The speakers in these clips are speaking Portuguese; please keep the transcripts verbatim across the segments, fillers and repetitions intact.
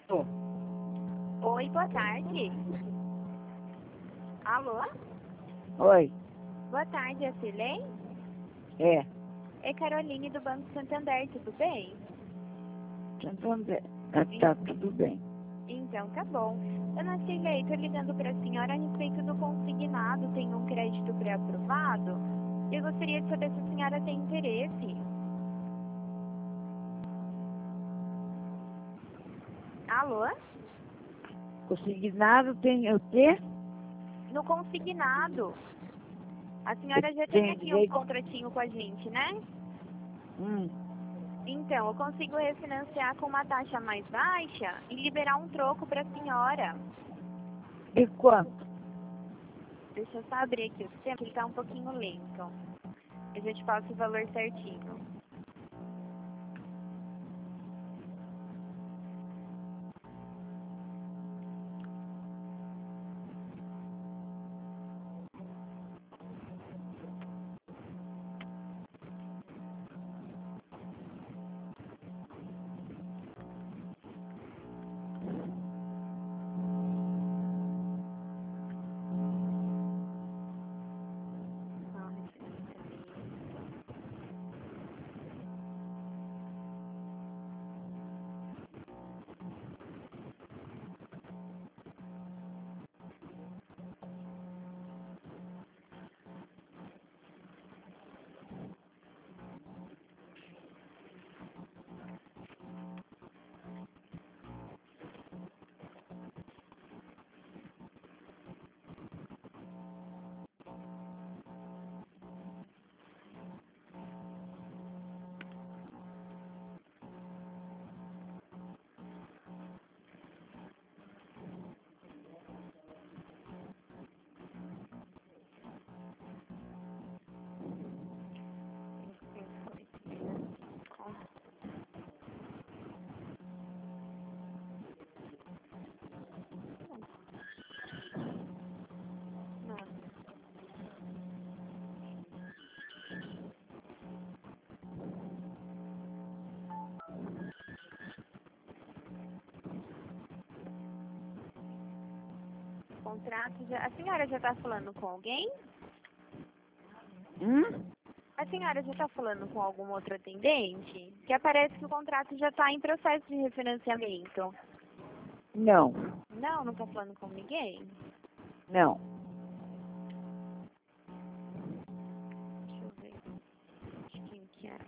Tô. Oi, boa tarde. Alô? Oi. Boa tarde, é Cirlei? É. É Caroline do Banco Santander, tudo bem? Santander. Ah, tá tudo bem. Então, tá bom. Dona Cirlei, tô ligando para a senhora a respeito do consignado. Tem um crédito pré-aprovado. E eu gostaria de saber se a senhora tem interesse. Alô? Consignado tem o quê? No consignado. A senhora já tem Tem aqui um direito. contratinho com a gente, né? Hum. Então, eu consigo refinanciar com uma taxa mais baixa e liberar um troco para a senhora. E quanto? Deixa eu só abrir aqui o sistema, que ele tá um pouquinho lento. Eu já te passo o valor certinho. Só um refinanciamento. Nossa. Contrato já... A senhora já está falando com alguém? Hum? A senhora já está falando com algum outro atendente? Que aparece que o contrato já está em processo de refinanciamento. Não. Não, não está falando com ninguém? Não. Deixa eu ver de quem que é.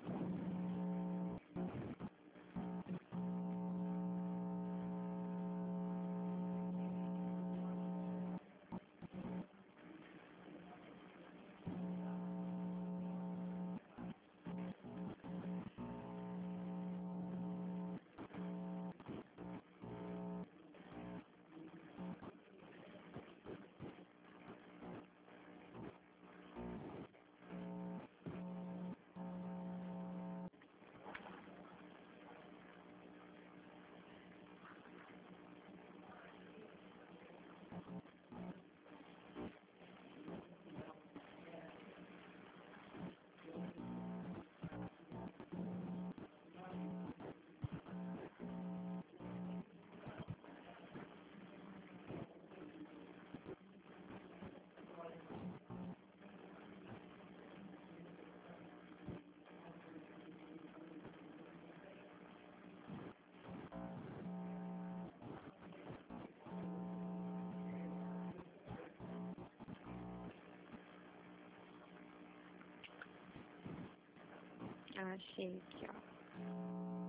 Ah, achei aqui, ó.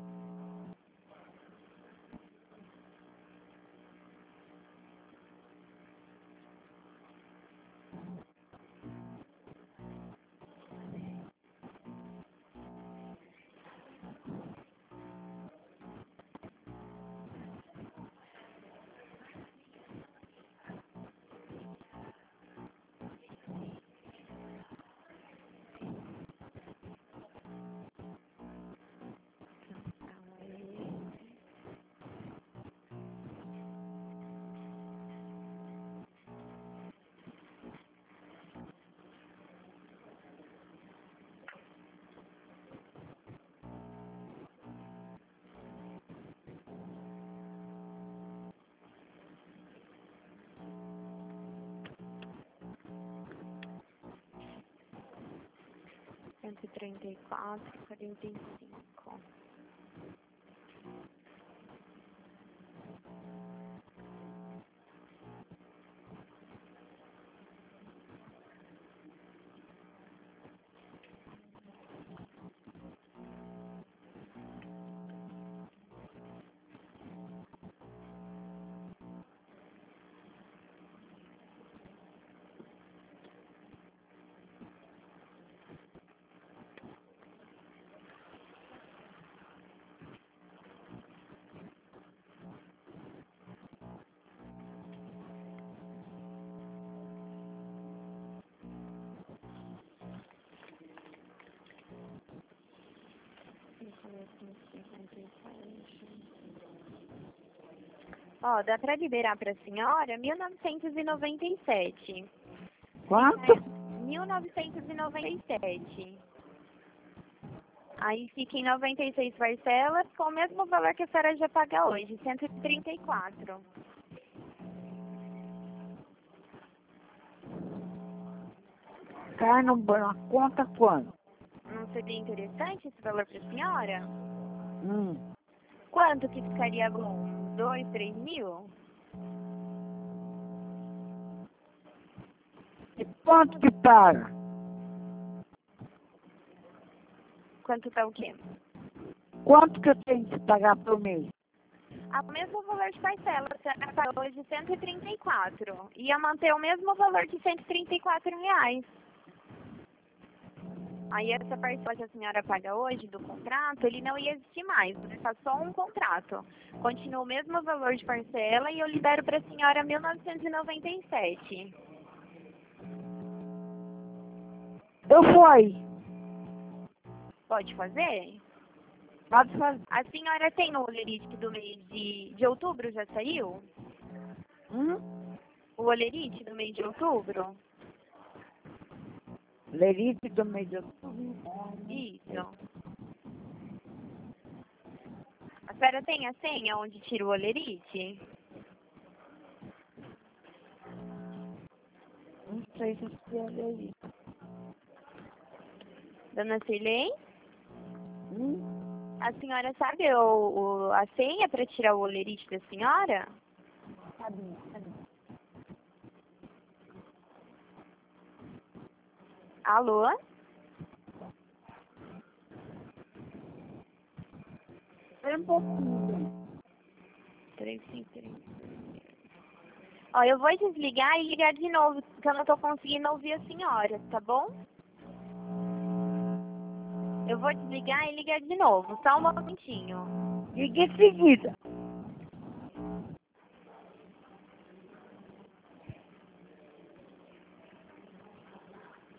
cento e trinta e quatro, quarenta e cinco. Ó, dá pra liberar pra senhora mil novecentos e noventa e sete. Quanto? mil novecentos e noventa e sete. Aí fica em noventa e seis parcelas com o mesmo valor que a senhora já paga hoje, cento e trinta e quatro. Cai no, na conta quando? Não seria interessante esse valor pra senhora? Hum. Quanto que ficaria bom? Dois, três mil? E quanto que paga? Quanto tá o quê? Quanto que eu tenho que pagar por mês? Ah, o mesmo valor de parcela, a senhora paga hoje cento e trinta e quatro. Ia manter o mesmo valor de cento e trinta e quatro reais. Aí essa parcela que a senhora paga hoje do contrato, ele não ia existir mais, vai ficar só um contrato. Continua o mesmo valor de parcela e eu libero para a senhora mil novecentos e noventa e sete. Eu vou aí. Pode fazer? Pode fazer. A senhora tem o olerite do mês de, de outubro, já saiu? Hum? O olerite do mês de outubro? Lerite do meio de Isso. A senhora tem a senha onde tira o olerite? Não sei se eu lerite. Dona Cirlei? Hum? A senhora sabe o, o, a senha para tirar o olerite da senhora? Sabia, sabia. Alô? Espera um pouquinho. três cinco três. Ó, eu vou desligar e ligar de novo, porque eu não tô conseguindo ouvir a senhora, tá bom? Eu vou desligar e ligar de novo, só um momentinho. Liga em seguida.